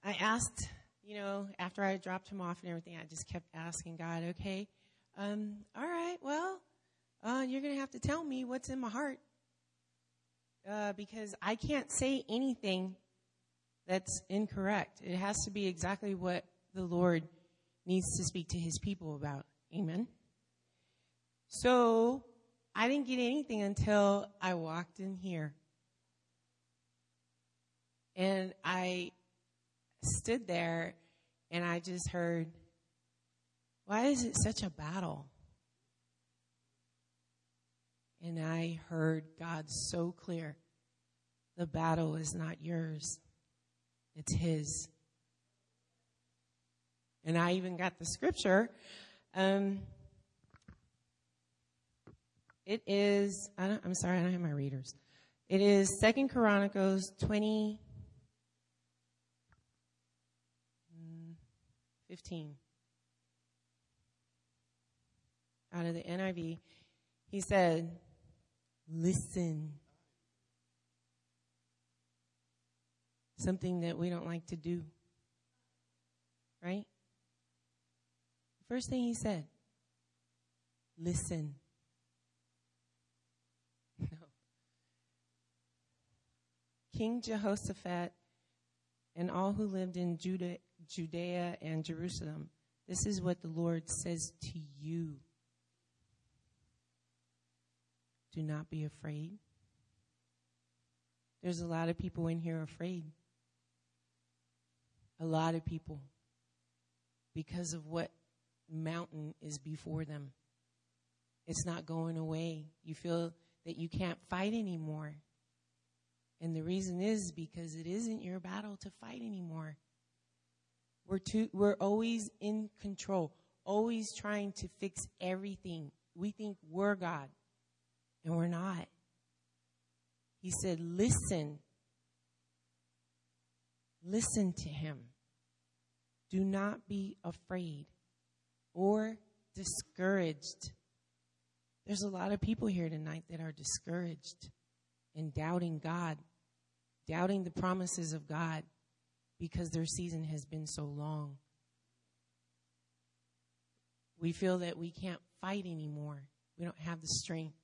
I asked, after I dropped him off and everything, I just kept asking God, okay, all right, well, you're going to have to tell me what's in my heart. Because I can't say anything that's incorrect. It has to be exactly what the Lord needs to speak to his people about. Amen. So I didn't get anything until I walked in here. And I stood there and I just heard, why is it such a battle? And I heard God so clear. The battle is not yours. It's his. And I even got the scripture. It is, I'm sorry, I don't have my readers. It is 2 Chronicles 20:15. Out of the NIV. He said, listen. Something that we don't like to do. Right? First thing he said, listen. No. King Jehoshaphat and all who lived in Judea and Jerusalem, this is what the Lord says to you. Do not be afraid. There's a lot of people in here afraid. A lot of people. Because of what mountain is before them. It's not going away. You feel that you can't fight anymore. And the reason is because it isn't your battle to fight anymore. We're always in control. Always trying to fix everything. We think we're God. And we're not. He said, listen. Listen to him. Do not be afraid or discouraged. There's a lot of people here tonight that are discouraged and doubting God, doubting the promises of God because their season has been so long. We feel that we can't fight anymore. We don't have the strength.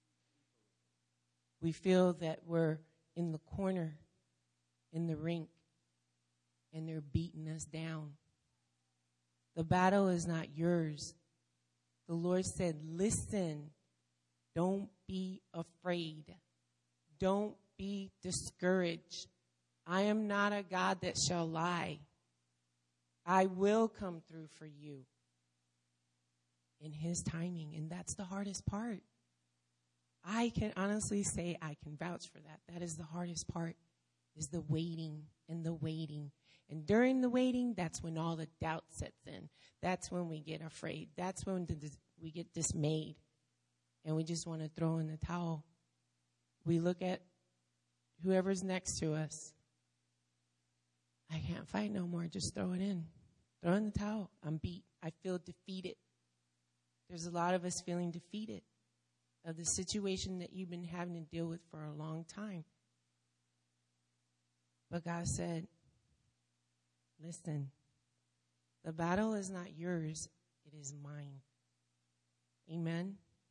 We feel that we're in the corner, in the rink, and they're beating us down. The battle is not yours. The Lord said, listen, don't be afraid. Don't be discouraged. I am not a God that shall lie. I will come through for you in his timing, and that's the hardest part. I can honestly say I can vouch for that. That is the hardest part, is the waiting and the waiting. And during the waiting, that's when all the doubt sets in. That's when we get afraid. That's when we get dismayed. And we just want to throw in the towel. We look at whoever's next to us. I can't fight no more. Just throw it in. Throw in the towel. I'm beat. I feel defeated. There's a lot of us feeling defeated of the situation that you've been having to deal with for a long time. But God said, listen, the battle is not yours, it is mine. Amen.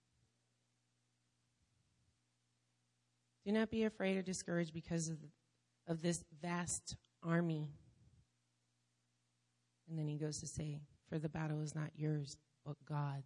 Do not be afraid or discouraged because of this vast army. And then he goes to say, for the battle is not yours, but God's.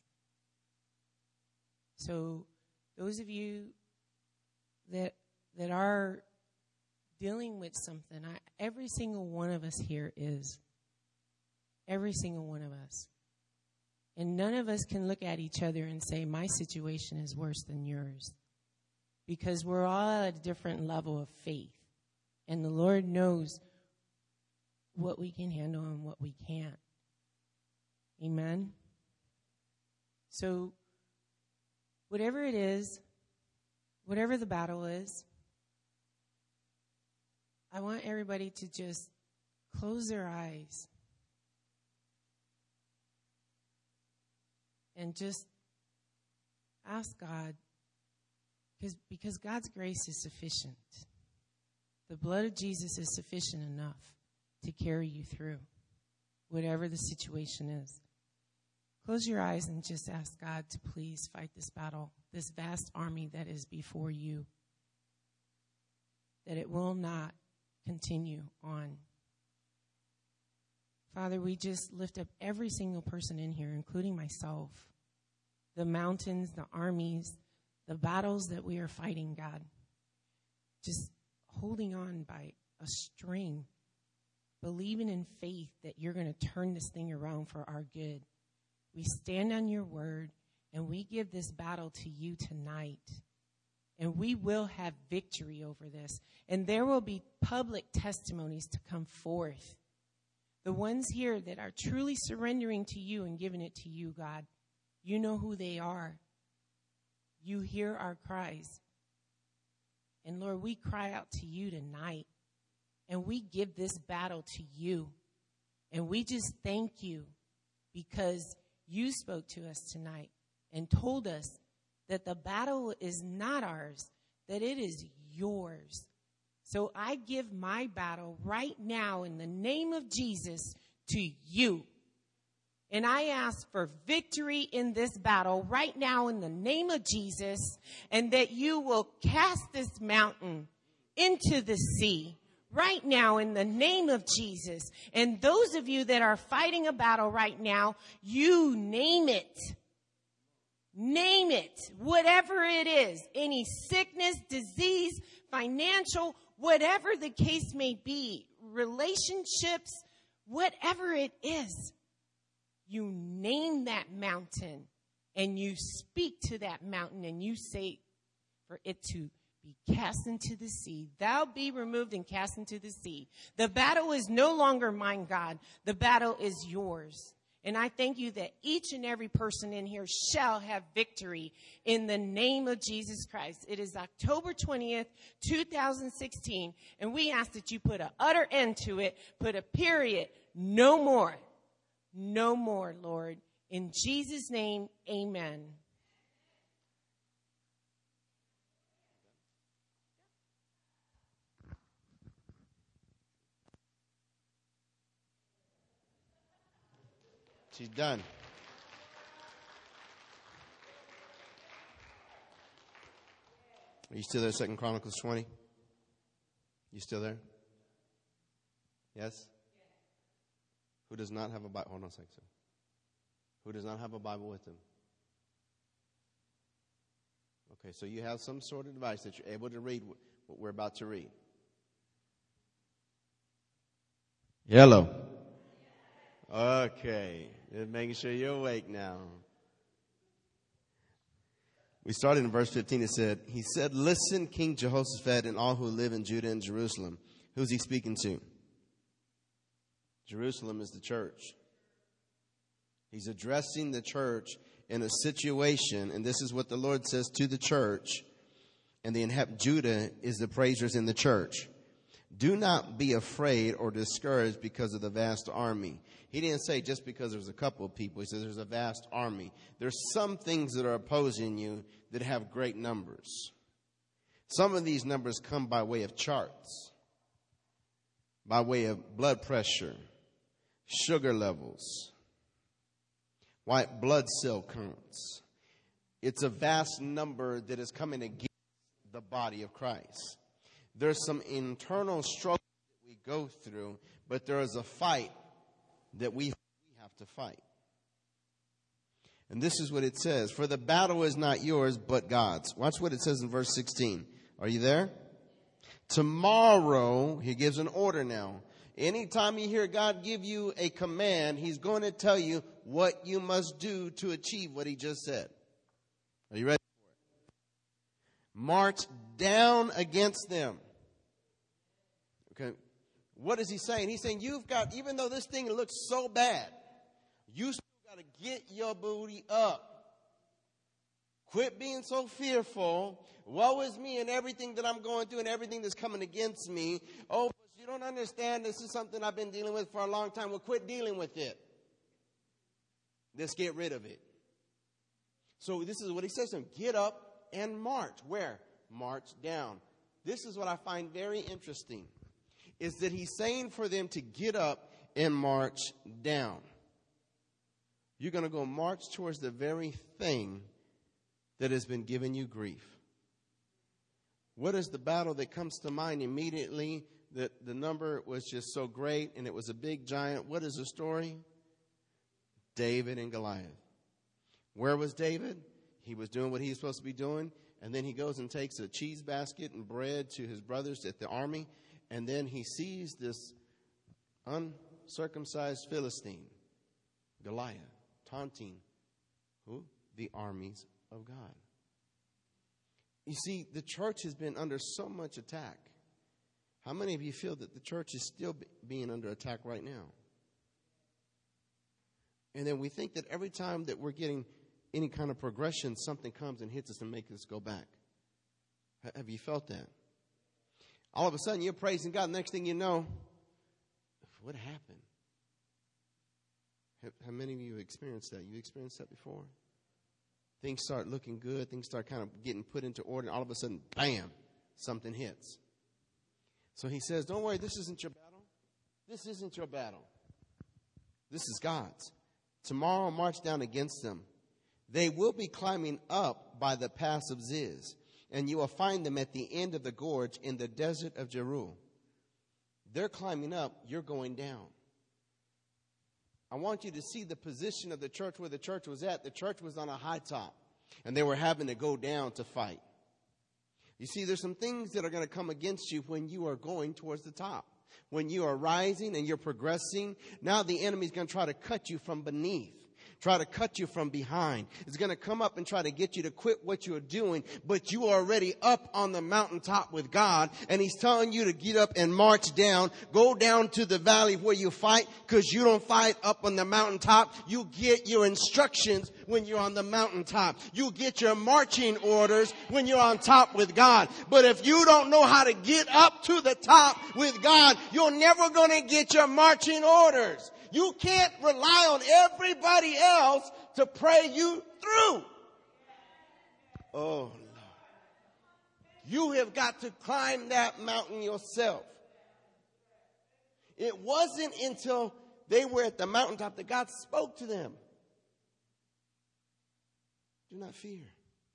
So those of you that are dealing with something, every single one of us here is. Every single one of us. And none of us can look at each other and say, my situation is worse than yours. Because we're all at a different level of faith. And the Lord knows what we can handle and what we can't. Amen? So, whatever it is, whatever the battle is, I want everybody to just close their eyes and just ask God, because God's grace is sufficient. The blood of Jesus is sufficient enough to carry you through, whatever the situation is. Close your eyes and just ask God to please fight this battle, this vast army that is before you, that it will not continue on. Father, we just lift up every single person in here, including myself, the mountains, the armies, the battles that we are fighting, God. Just holding on by a string, believing in faith that you're going to turn this thing around for our good. We stand on your word, and we give this battle to you tonight. And we will have victory over this. And there will be public testimonies to come forth. The ones here that are truly surrendering to you and giving it to you, God, you know who they are. You hear our cries. And Lord, we cry out to you tonight. And we give this battle to you. And we just thank you because you spoke to us tonight and told us that the battle is not ours, that it is yours. So I give my battle right now in the name of Jesus to you. And I ask for victory in this battle right now in the name of Jesus, and that you will cast this mountain into the sea right now in the name of Jesus. And those of you that are fighting a battle right now, you name it. Name it, whatever it is, any sickness, disease, financial, whatever the case may be, relationships, whatever it is, you name that mountain and you speak to that mountain and you say for it to be cast into the sea. Thou be removed and cast into the sea. The battle is no longer mine, God. The battle is yours. And I thank you that each and every person in here shall have victory in the name of Jesus Christ. It is October 20th, 2016, and we ask that you put an utter end to it, put a period, no more. No more, Lord. In Jesus' name, amen. She's done. Are you still there, 2 Chronicles 20? You still there? Yes? Who does not have a Bible? Hold on a second, sir. Who does not have a Bible with them? Okay, so you have some sort of device that you're able to read what we're about to read. Yellow. Okay, just making sure you're awake now. We started in verse 15. It said, he said, listen, King Jehoshaphat and all who live in Judah and Jerusalem. Who's he speaking to? Jerusalem is the church. He's addressing the church in a situation, and this is what the Lord says to the church, and the Judah is the praisers in the church. Do not be afraid or discouraged because of the vast army. He didn't say just because there's a couple of people. He says there's a vast army. There's some things that are opposing you that have great numbers. Some of these numbers come by way of charts, by way of blood pressure, sugar levels, white blood cell counts. It's a vast number that is coming against the body of Christ. There's some internal struggle that we go through, but there is a fight that we have to fight. And this is what it says. For the battle is not yours, but God's. Watch what it says in verse 16. Are you there? Tomorrow, he gives an order now. Anytime you hear God give you a command, he's going to tell you what you must do to achieve what he just said. Are you ready for it? March down against them. Okay. What is he saying? He's saying you've got, even though this thing looks so bad, you still got to get your booty up. Quit being so fearful. Woe is me and everything that I'm going through and everything that's coming against me. Oh, but you don't understand. This is something I've been dealing with for a long time. Well, quit dealing with it. Let's get rid of it. So this is what he says to him. Get up and march. Where? March down. This is what I find very interesting. is that he's saying for them to get up and march down. You're going to go march towards the very thing that has been giving you grief. What is the battle that comes to mind immediately? That the number was just so great and it was a big giant. What is the story? David and Goliath. Where was David? He was doing what he was supposed to be doing. And then he goes and takes a cheese basket and bread to his brothers at the army. And then he sees this uncircumcised Philistine, Goliath, taunting who? The armies of God. You see, the church has been under so much attack. How many of you feel that the church is still being under attack right now? And then we think that every time that we're getting any kind of progression, something comes and hits us and makes us go back. Have you felt that? All of a sudden, you're praising God. Next thing you know, what happened? How many of you have experienced that? You experienced that before? Things start looking good. Things start kind of getting put into order. And all of a sudden, bam, something hits. So he says, don't worry, this isn't your battle. This isn't your battle. This is God's. Tomorrow, march down against them. They will be climbing up by the pass of Ziz, and you will find them at the end of the gorge in the desert of Jeruel. They're climbing up, you're going down. I want you to see the position of the church where the church was at. The church was on a high top, and they were having to go down to fight. You see, there's some things that are going to come against you when you are going towards the top. When you are rising and you're progressing, now the enemy's going to try to cut you from beneath. Try to cut you from behind. It's going to come up and try to get you to quit what you're doing, but you are already up on the mountaintop with God, and he's telling you to get up and march down. Go down to the valley where you fight, because you don't fight up on the mountaintop. You get your instructions when you're on the mountaintop. You get your marching orders when you're on top with God. But if you don't know how to get up to the top with God, you're never going to get your marching orders. You can't rely on everybody else to pray you through. Oh, Lord. You have got to climb that mountain yourself. It wasn't until they were at the mountaintop that God spoke to them. Do not fear.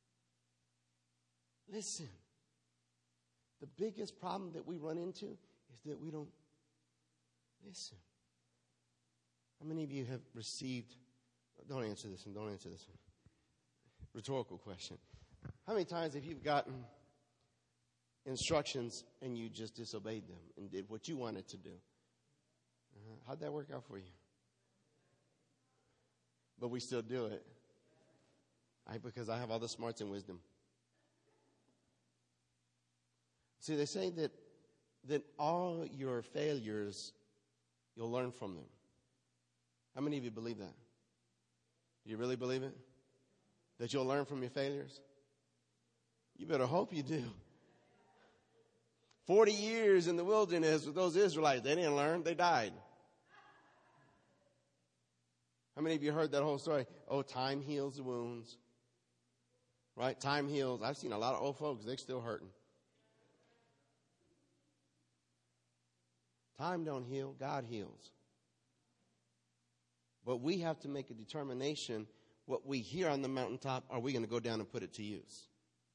Listen. The biggest problem that we run into is that we don't listen. How many of you have received, don't answer this one, rhetorical question. How many times have you gotten instructions and you just disobeyed them and did what you wanted to do? How'd that work out for you? But we still do it. Because I have all the smarts and wisdom. See, they say that all your failures, you'll learn from them. How many of you believe that? Do you really believe it? That you'll learn from your failures? You better hope you do. 40 years in the wilderness with those Israelites, they didn't learn, they died. How many of you heard that whole story? Oh, time heals the wounds. Right? Time heals. I've seen a lot of old folks, they're still hurting. Time don't heal, God heals. But we have to make a determination, what we hear on the mountaintop, are we going to go down and put it to use?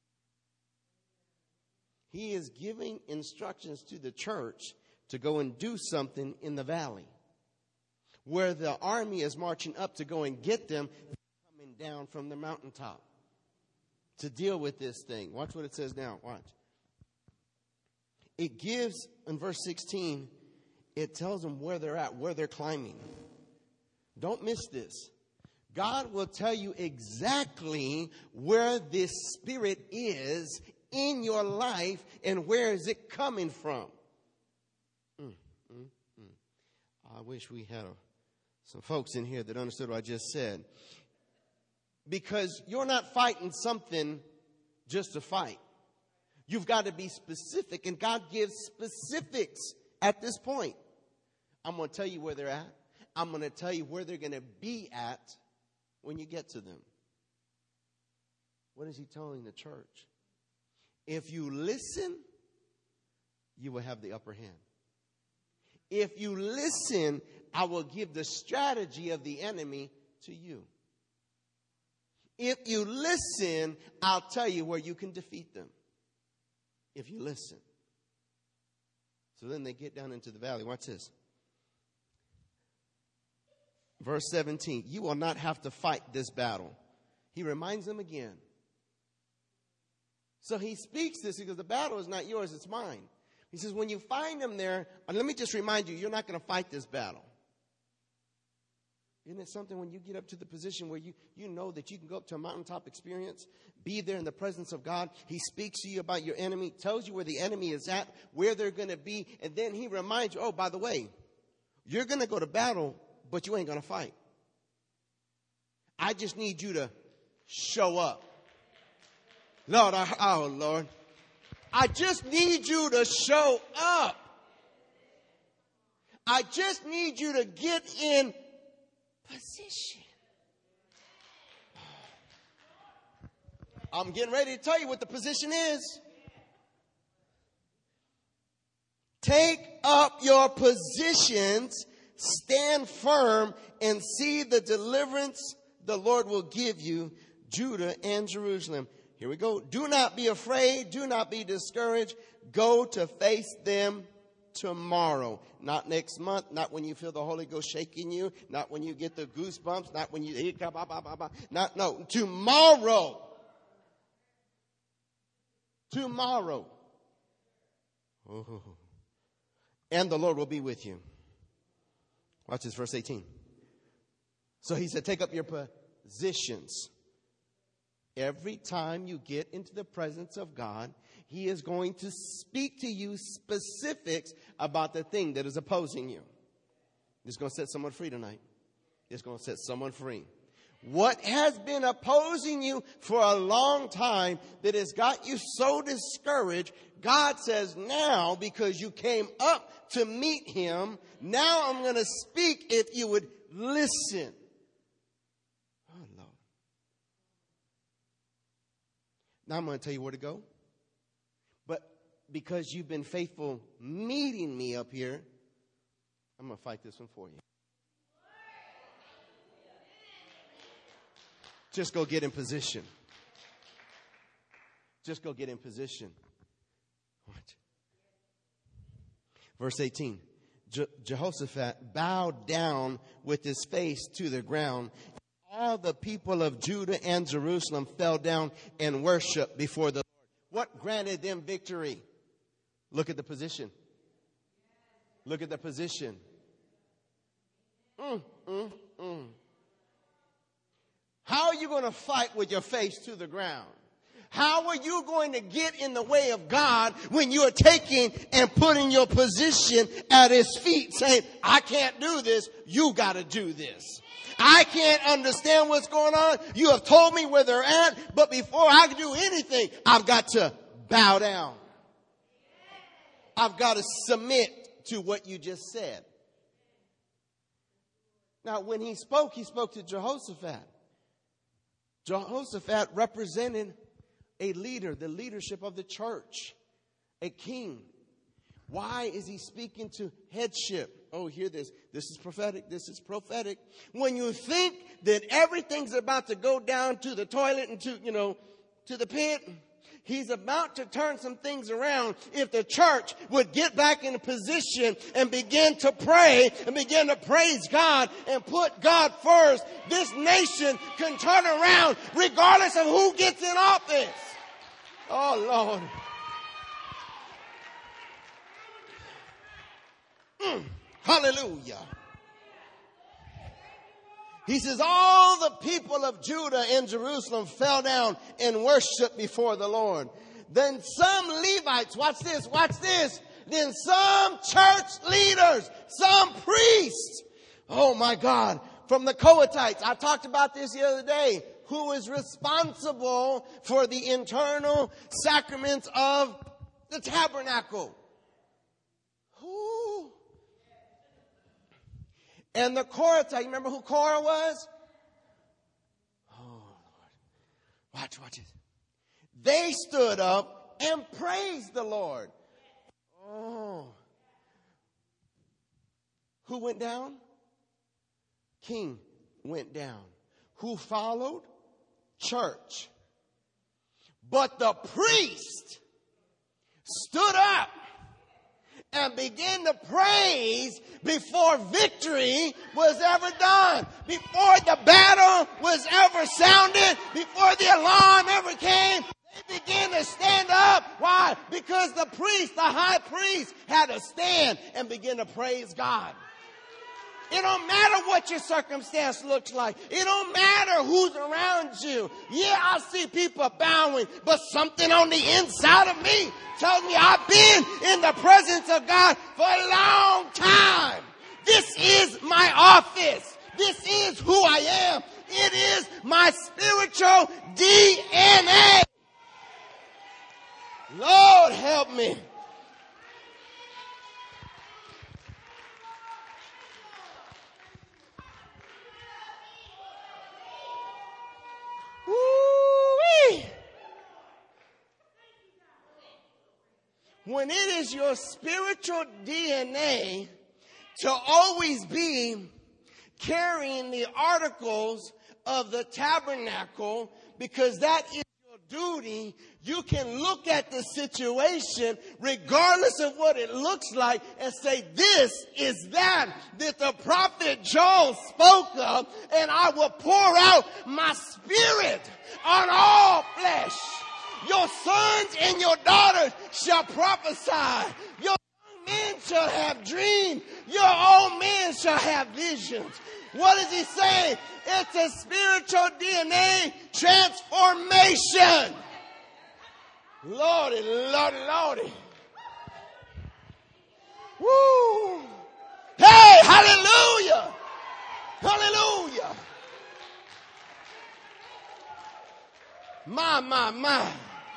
He is giving instructions to the church to go and do something in the valley. Where the army is marching up to go and get them, coming down from the mountaintop to deal with this thing. Watch what it says now. Watch. It gives, in verse 16, it tells them where they're at, where they're climbing. Don't miss this. God will tell you exactly where this spirit is in your life and where is it coming from. I wish we had some folks in here that understood what I just said. Because you're not fighting something just to fight. You've got to be specific, and God gives specifics at this point. I'm going to tell you where they're at. I'm going to tell you where they're going to be at when you get to them. What is he telling the church? If you listen, you will have the upper hand. If you listen, I will give the strategy of the enemy to you. If you listen, I'll tell you where you can defeat them. If you listen. So then they get down into the valley. Watch this. Verse 17. You will not have to fight this battle. He reminds them again. So he speaks this because the battle is not yours, it's mine. He says, when you find them there, let me just remind you, you're not going to fight this battle. Isn't it something when you get up to the position where you know that you can go up to a mountaintop experience, be there in the presence of God. He speaks to you about your enemy, tells you where the enemy is at, where they're going to be. And then he reminds you, oh, by the way, you're going to go to battle, but you ain't going to fight. I just need you to show up. Lord, Lord, I just need you to show up. I just need you to get in position. I'm getting ready to tell you what the position is. Take up your positions, stand firm, and see the deliverance the Lord will give you, Judah and Jerusalem. Here we go. Do not be afraid. Do not be discouraged. Go to face them tomorrow. Not next month. Not when you feel the Holy Ghost shaking you. Not when you get the goosebumps. Not when you... No. Tomorrow. Tomorrow. Oh. And the Lord will be with you. Watch this, verse 18. So he said, take up your positions. Every time you get into the presence of God, he is going to speak to you specifics about the thing that is opposing you. It's going to set someone free tonight. It's going to set someone free. What has been opposing you for a long time that has got you so discouraged, God says now, because you came up to meet him, now I'm going to speak if you would listen. Now I'm going to tell you where to go. But because you've been faithful meeting me up here, I'm going to fight this one for you. Just go get in position. Just go get in position. What? Verse 18. Jehoshaphat bowed down with his face to the ground. All the people of Judah and Jerusalem fell down and worshiped before the Lord. What granted them victory? Look at the position. Look at the position. How are you going to fight with your face to the ground? How are you going to get in the way of God when you are taking and putting your position at his feet saying, I can't do this, you got to do this. I can't understand what's going on. You have told me where they're at, but before I can do anything, I've got to bow down. I've got to submit to what you just said. Now, when he spoke to Jehoshaphat. Jehoshaphat represented a leader, the leadership of the church, a king. Why is he speaking to headship? Oh, hear this. This is prophetic. This is prophetic. When you think that everything's about to go down to the toilet and to the pit, he's about to turn some things around. If the church would get back in a position and begin to pray and begin to praise God and put God first, this nation can turn around regardless of who gets in office. Oh, Lord. Hallelujah. He says, all the people of Judah and Jerusalem fell down and worshiped before the Lord. Then some Levites, watch this. Then some church leaders, some priests, oh my God, from the Kohathites. I talked about this the other day. Who is responsible for the internal sacraments of the tabernacle? Who? And the Korathites, you remember who Korah was? Oh, Lord. Watch it. They stood up and praised the Lord. Oh. Who went down? King went down. Who followed? Church. But the priest stood up and began to praise before victory was ever done, before the battle was ever sounded, before the alarm ever came. They began to stand up. Why? Because the priest, the high priest, had to stand and begin to praise God. It don't matter what your circumstance looks like. It don't matter who's around you. Yeah, I see people bowing, but something on the inside of me tells me I've been in the presence of God for a long time. This is my office. This is who I am. It is my spiritual DNA. Lord, help me. Woo-wee. When it is your spiritual DNA to always be carrying the articles of the tabernacle, because that is your duty, you can look at the situation regardless of what it looks like and say, this is that the prophet Joel spoke of, and I will pour out my spirit on all flesh. Your sons and your daughters shall prophesy. Your young men shall have dreams. Your old men shall have visions. What is he saying? It's a spiritual DNA transformation. Lordy, Lordy, Lordy. Woo! Hey, hallelujah! Hallelujah! My.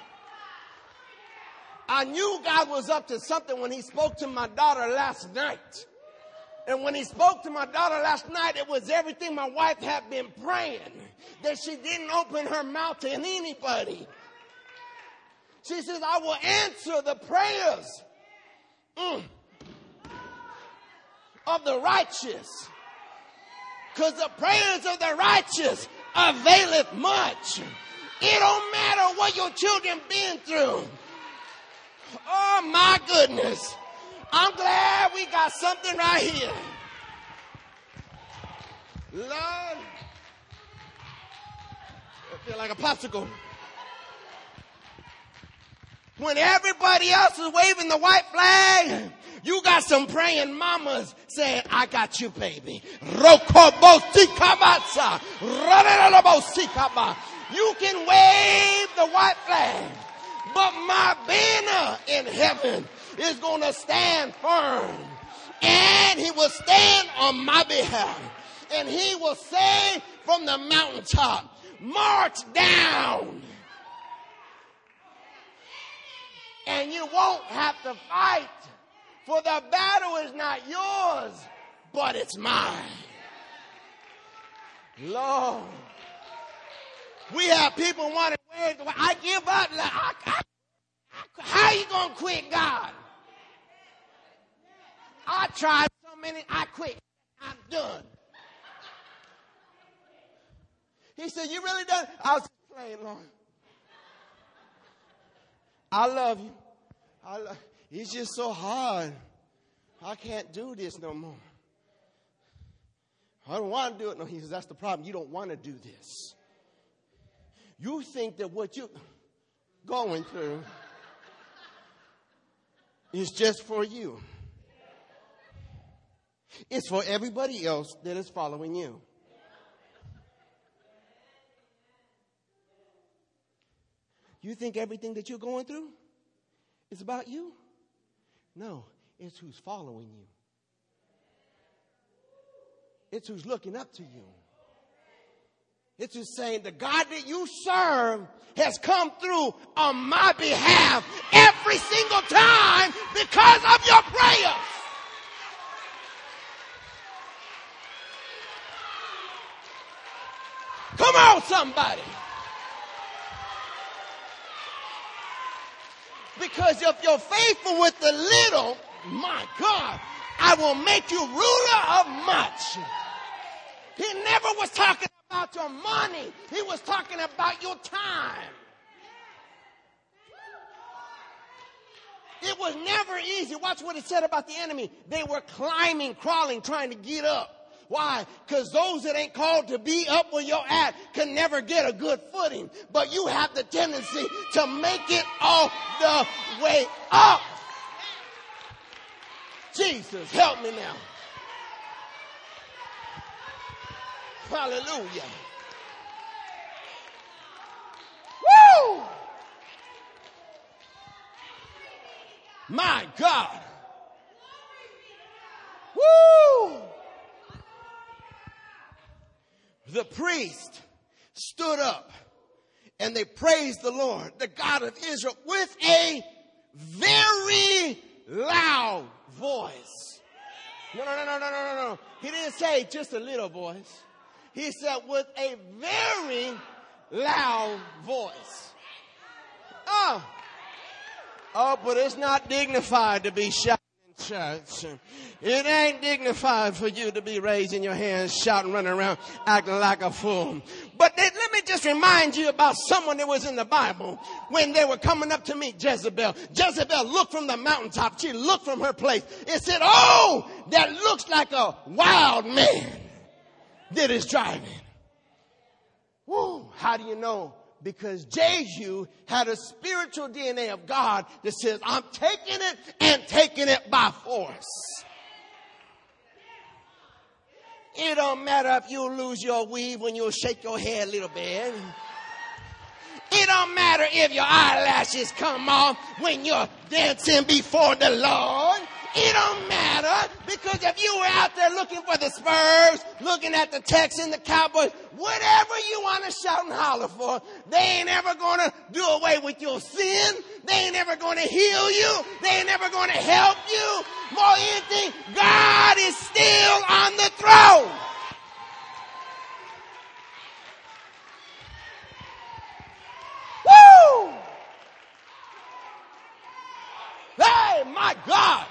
I knew God was up to something when he spoke to my daughter last night. And when he spoke to my daughter last night, it was everything my wife had been praying, that she didn't open her mouth to anybody. She says, I will answer the prayers of the righteous, because the prayers of the righteous availeth much. It don't matter what your children been through. Oh my goodness. I'm glad we got something right here. Lord. I feel like a popsicle. When everybody else is waving the white flag, you got some praying mamas saying, I got you, baby. You can wave the white flag, but my banner in heaven is going to stand firm, and he will stand on my behalf, and he will say from the mountaintop, march down, and you won't have to fight, for the battle is not yours, but it's mine. Lord, we have people wanting, I give up. How you going to quit God? I tried so many, I quit. I'm done. He said, you really done? I was just playing, Lord. I love you. It's just so hard. I can't do this no more. I don't want to do it. No, he says, that's the problem. You don't want to do this. You think that what you're going through is just for you. It's for everybody else that is following you. You think everything that you're going through is about you? No, it's who's following you. It's who's looking up to you. It's who's saying, the God that you serve has come through on my behalf every single time because of your prayers. Come on, somebody. Because if you're faithful with the little, my God, I will make you ruler of much. He never was talking about your money. He was talking about your time. It was never easy. Watch what it said about the enemy. They were climbing, crawling, trying to get up. Why? Because those that ain't called to be up where you're at can never get a good footing. But you have the tendency to make it all the way up. Jesus, help me now. Hallelujah. Woo! My God. Woo! The priest stood up and they praised the Lord, the God of Israel, with a very loud voice. No. He didn't say just a little voice. He said with a very loud voice. Oh, but it's not dignified to be shouting in church. It ain't dignified for you to be raising your hands, shouting, running around, acting like a fool. But let me just remind you about someone that was in the Bible when they were coming up to meet Jezebel. Jezebel looked from the mountaintop. She looked from her place. It said, oh, that looks like a wild man that is driving. Woo, how do you know? Because Jehu had a spiritual DNA of God that says, I'm taking it and taking it by force. It don't matter if you lose your weave when you shake your head a little bit. It don't matter if your eyelashes come off when you're dancing before the Lord. It don't matter, because if you were out there looking for the Spurs, looking at the Texans, the Cowboys, whatever you want to shout and holler for, they ain't ever going to do away with your sin. They ain't ever going to heal you. They ain't ever going to help you. More than anything, God is still on the throne. Woo! Hey, my God.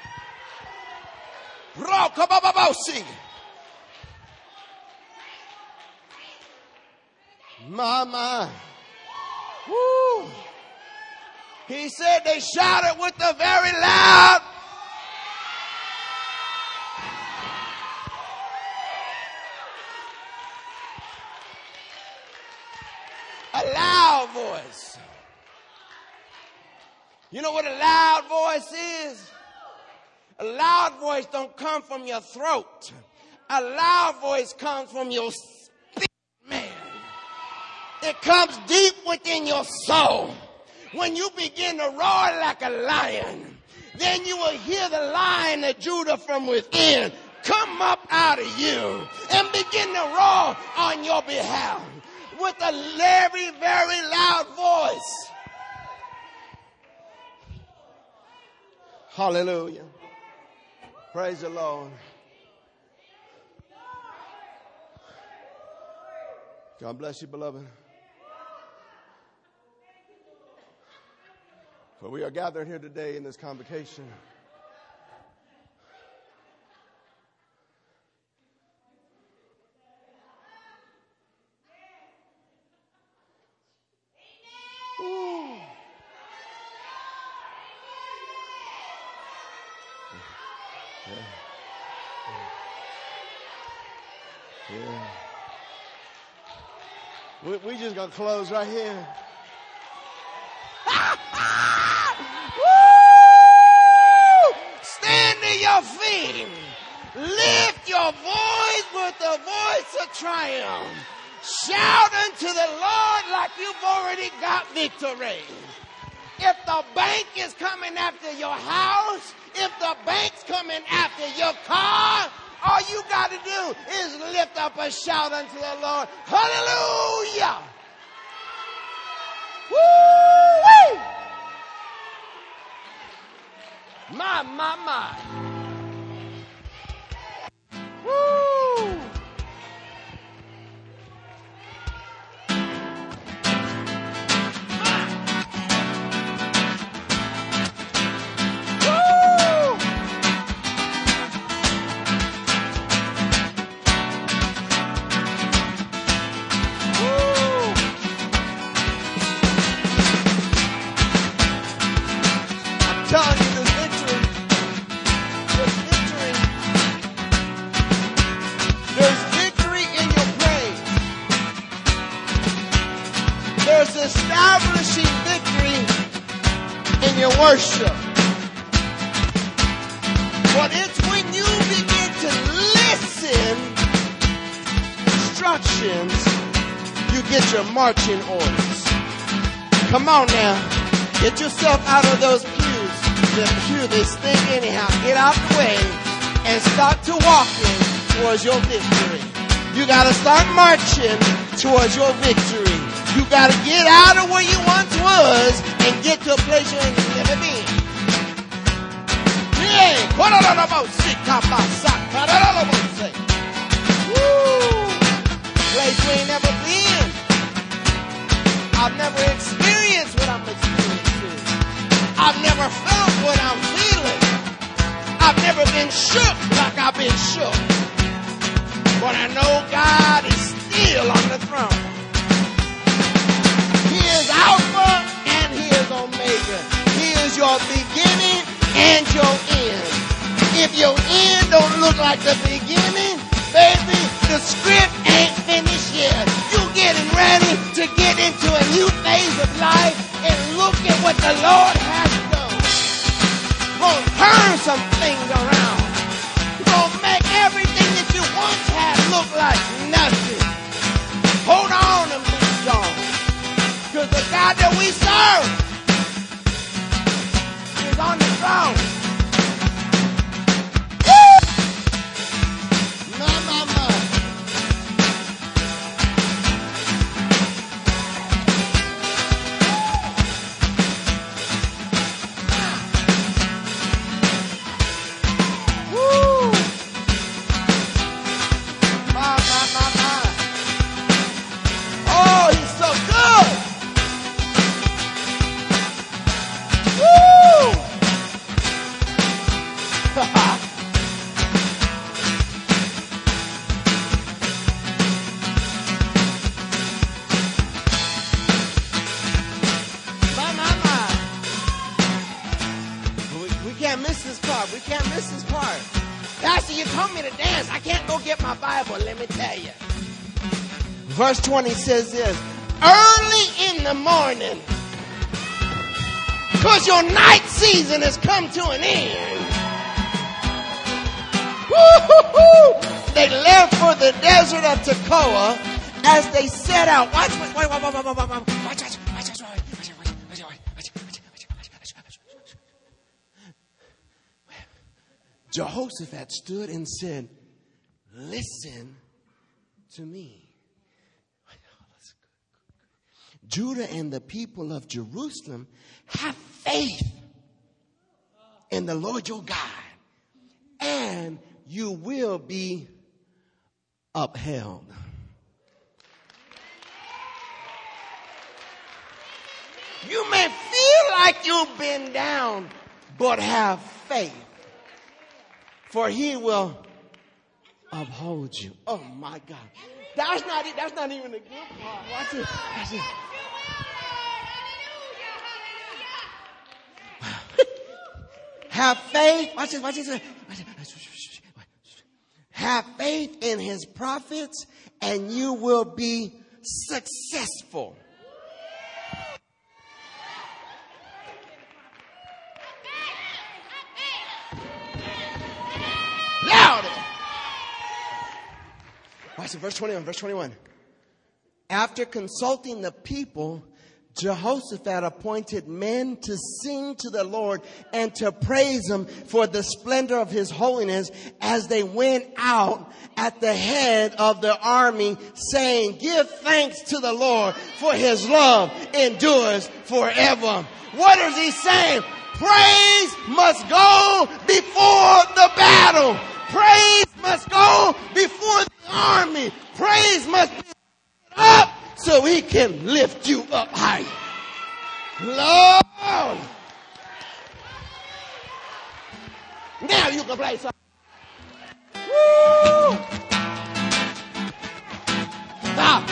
My. Woo. He said they shouted with a very loud. A loud voice. You know what a loud voice is? A loud voice don't come from your throat. A loud voice comes from your spirit, man. It comes deep within your soul. When you begin to roar like a lion, then you will hear the Lion of Judah from within come up out of you and begin to roar on your behalf with a very, very loud voice. Hallelujah. Praise the Lord. God bless you, beloved. For we are gathered here today in this convocation we just gonna close right here. Woo! Stand to your feet. Lift your voice with the voice of triumph. Shout unto the Lord like you've already got victory. If the bank is coming after your house, if the bank's coming after your car, all you got to do is lift up a shout unto the Lord. Hallelujah! Woo-wee! My. Woo! worship. But it's when you begin to listen instructions, you get your marching orders. Come on now. Get yourself out of those pews. The pew, they stink anyhow. Get out the way and start to walking towards your victory. You got to start marching towards your victory. You got to get out of where you once was and get to a place you ain't never been. Yeah. Woo. Place you ain't never been. I've never experienced what I'm experiencing. I've never felt what I'm feeling. I've never been shook like I've been shook. But I know God is still on the throne. He is Alpha and He is Omega. He is your beginning and your end. If your end don't look like the beginning, baby, the script ain't finished yet. You're getting ready to get into a new phase of life and look at what the Lord has done. Gonna turn some things around. Gonna make everything that you once had look like nothing. Hold on and move on. Because the God that we serve is on the throne. Woo! My. Woo! My. Oh, He's so good. Woo! My. We can't miss this part. We can't miss this part. Pastor, you told me to dance. I can't go get my Bible. Let me tell you. Verse 20 says this. Early in the morning, because your night season has come to an end. Woo-hoo-hoo. They left for the desert of Tekoa as they set out. Watch. Jehoshaphat stood and said, listen to me. Judah and the people of Jerusalem, have faith in the Lord your God, and you will be upheld. You may feel like you've been down, but have faith, for He will uphold you. Oh my God. That's not even a good part. Watch it. Have faith. Watch this. Have faith in His prophets and you will be successful. Louder. Watch it, verse 21. After consulting the people, Jehoshaphat appointed men to sing to the Lord and to praise Him for the splendor of His holiness as they went out at the head of the army, saying, give thanks to the Lord, for His love endures forever. What is he saying? Praise must go before the battle. Praise must go before the army. Praise must be up so He can lift you up high. Lord. Now you can play something. Woo! Stop.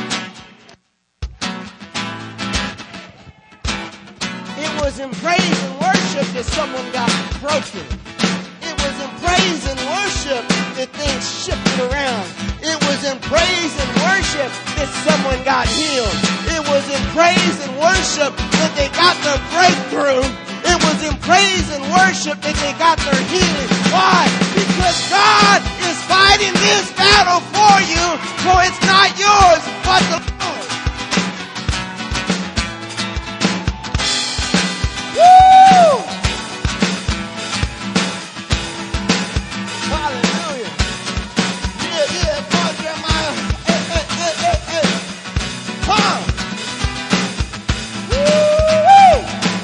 It was in praise and worship that someone got broken. It was in praise and worship that things shifted around. It was in praise and worship that someone got healed. It was in praise and worship that they got the breakthrough. It was in praise and worship that they got their healing. Why? Because God is fighting this battle for you, for it's not yours, but the Lord. Woo! Hallelujah. Yeah, come on, Jeremiah. Hey. Come on. Woo!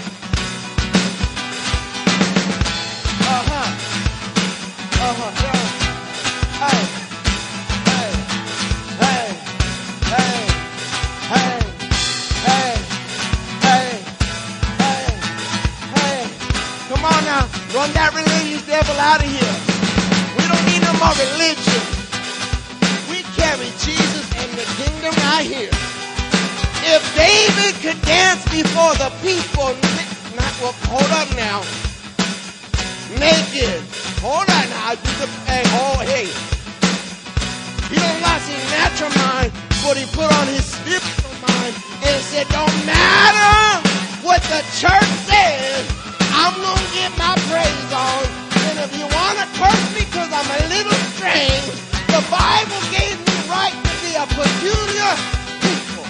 Come on now, run that religious devil out of here. We don't need no more religion. We carry Jesus and the kingdom right here. If David could dance before the people, hold up now. Naked. Hold on now. Hey. He don't lost his natural mind, but he put on his spiritual mind and said, don't matter what the church says, I'm going to get my praise on. And if you want to curse me because I'm a little strange, the Bible gave me right to be a peculiar people.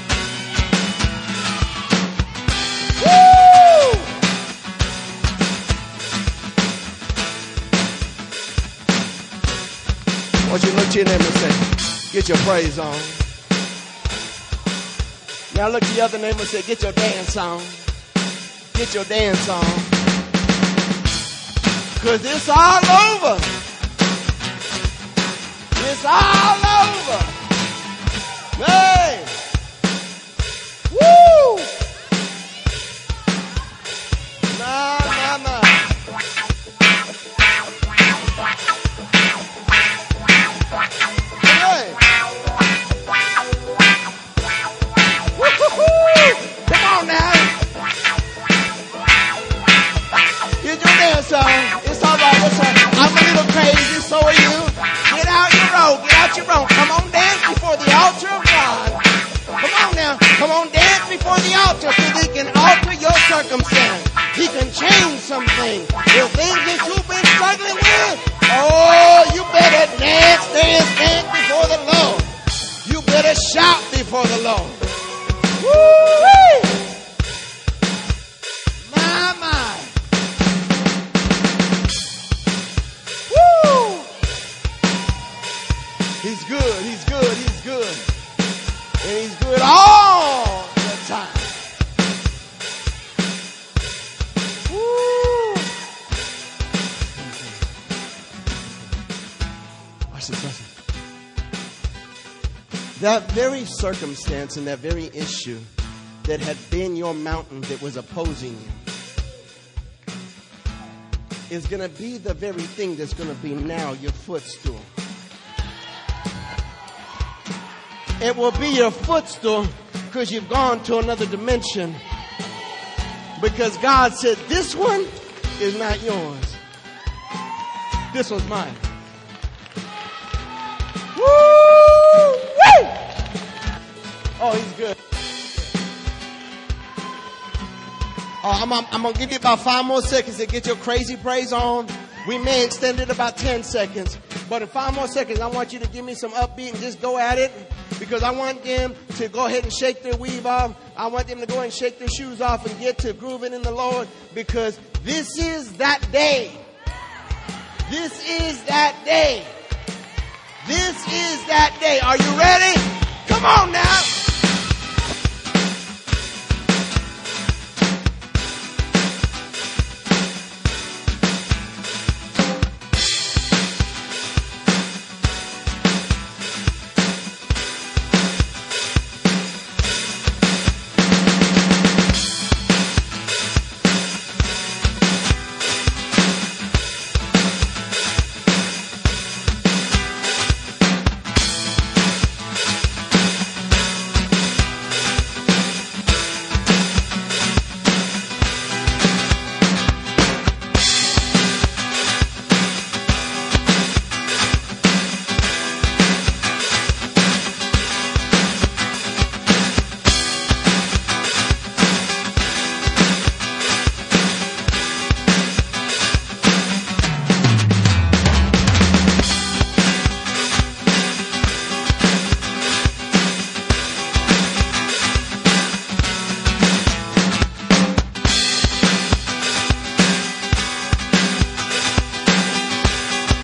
Woo! I want you to look to your neighbor and say, get your praise on. Now look to your other neighbor and say, get your dance on. Get your dance on. Because it's all over. It's all over. Hey! Woo! Nah. Hey! Woo-hoo-hoo! Come on now. Get your dance on. It's all right. I'm a little crazy, so are you. Get out your row. Come on, dance before the altar of God. Come on now. Come on, dance before the altar so he can alter your circumstance. He can change something. The things that you've been struggling with, oh, you better dance before the Lord. You better shout before the Lord. Woo-wee! My. Woo! He's good. And he's good all the time. Woo! Watch this. That very circumstance and that very issue that had been your mountain that was opposing you is going to be the very thing that's going to be now your footstool. It will be your footstool because you've gone to another dimension. Because God said, this one is not yours. This one's mine. Woo! Woo! Oh, he's good. Oh, I'm going to give you about 5 more seconds to get your crazy praise on. We may extend it about 10 seconds. But in 5 more seconds, I want you to give me some upbeat and just go at it. Because I want them to go ahead and shake their weave off. I want them to go ahead and shake their shoes off and get to grooving in the Lord. Because this is that day. This is that day. This is that day. Are you ready? Come on now.